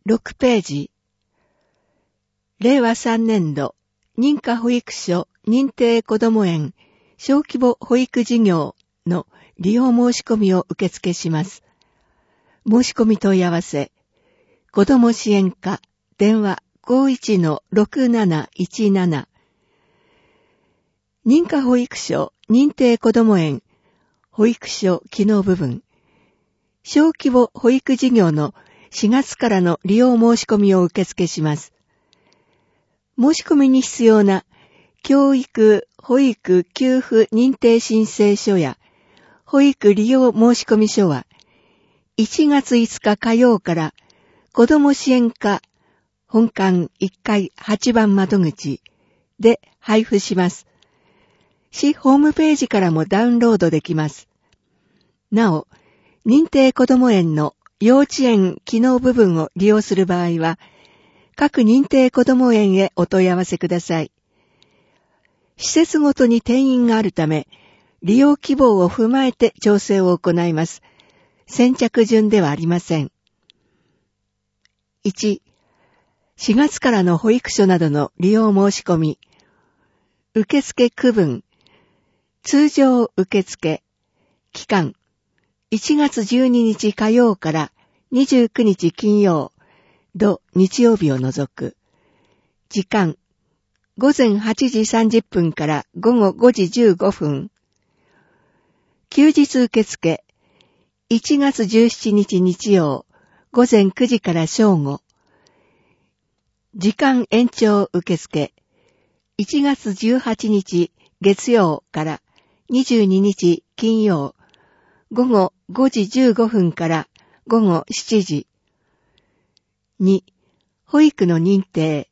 6ページ。令和3年度、認可保育所認定こども園小規模保育事業の利用申し込みを受付します。申し込み問い合わせ、子ども支援課、電話 51-6717。認可保育所認定こども園保育所機能部分、小規模保育事業の4月からの利用申し込みを受付します。申し込みに必要な教育・保育給付認定申請書や保育利用申し込み書は1月5日火曜から子ども支援課本館1階8番窓口で配布します。市ホームページからもダウンロードできます。なお、認定こども園の幼稚園機能部分を利用する場合は、各認定こども園へお問い合わせください。施設ごとに定員があるため、利用希望を踏まえて調整を行います。先着順ではありません。1、4月からの保育所などの利用申し込み。受付区分。通常受付。期間。1月12日火曜から29日金曜、土日曜日を除く。時間。午前8時30分から午後5時15分。休日受付。1月17日日曜、午前9時から正午。時間延長受付。1月18日月曜から22日金曜、午後5時15分から午後7時。2、保育の認定。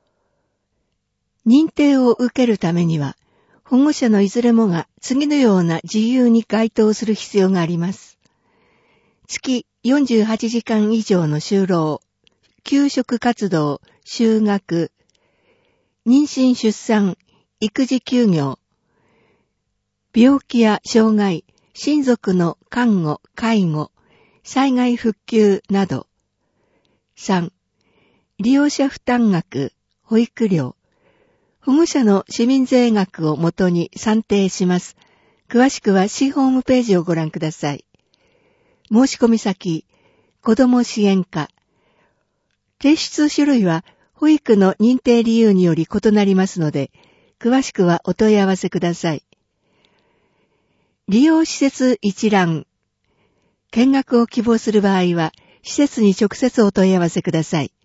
認定を受けるためには、保護者のいずれもが次のような事由に該当する必要があります。月48時間以上の就労、給食活動、就学、妊娠出産、育児休業、病気や障害、親族の看護、介護、災害復旧など。3、利用者負担額、保育料、保護者の市民税額をもとに算定します。詳しくは市ホームページをご覧ください。申し込み先、子ども支援課。提出種類は保育の認定理由により異なりますので、詳しくはお問い合わせください。利用施設一覧。見学を希望する場合は、施設に直接お問い合わせください。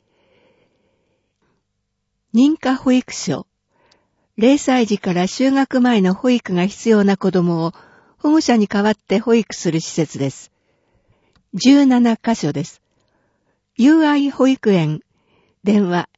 認可保育所。0歳児から就学前の保育が必要な子どもを保護者に代わって保育する施設です。17カ所です。友愛保育園。電話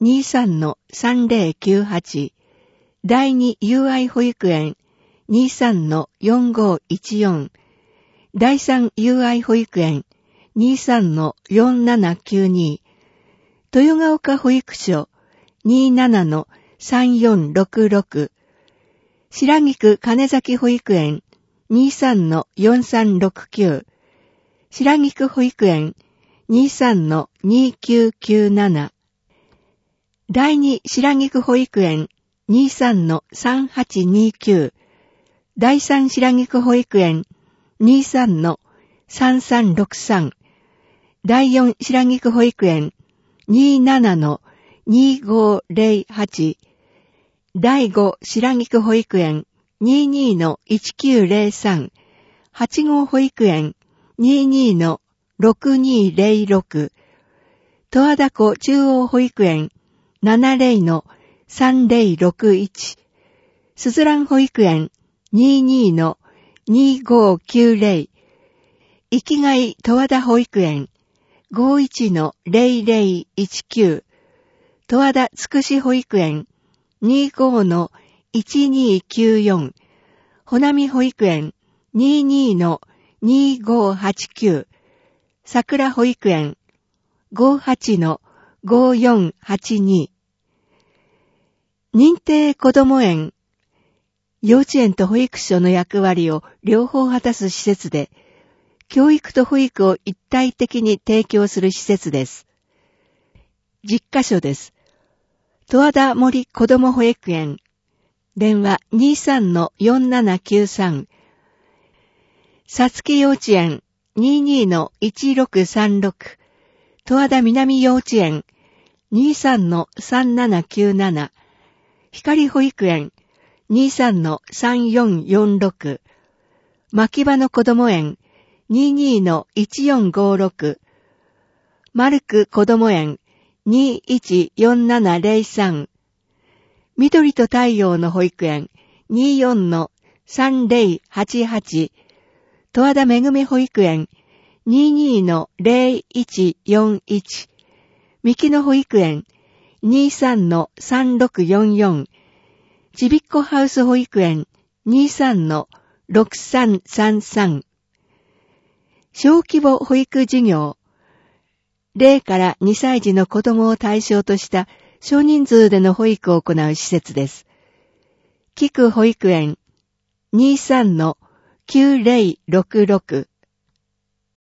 23-3098。第2友愛保育園。23-4514。第3友愛保育園。23-4792。豊ヶ丘保育所。27-3466。白菊金崎保育園。23-4369。白菊保育園。23-2997。第2白菊保育園。23-3829。第3白菊保育園。23-3363。第4白菊保育園。27-2508。第5白菊保育園。22-1903。8号保育園。22-6206。十和田湖中央保育園。70-3061。すずらん保育園。22-2590。生きがい十和田保育園。51-0019。十和田つくし保育園。25-1294。ほなみ保育園。22-2589。桜保育園。58-5482。認定こども園。幼稚園と保育所の役割を両方果たす施設で、教育と保育を一体的に提供する施設です。 10カ所です。十和田森子ども保育園。電話 23-4793。さつき幼稚園 22-1636。十和田南幼稚園 23-3797。光保育園 23-3446。牧場の子ども園 22-1456。マルク子ども園 214703。緑と太陽の保育園 24-3088。十和田めぐみ保育園 22-0141。三木野保育園 23-3644。ちびっこハウス保育園 23-6333。小規模保育事業。0から2歳児の子供を対象とした少人数での保育を行う施設です。菊保育園 23-9066。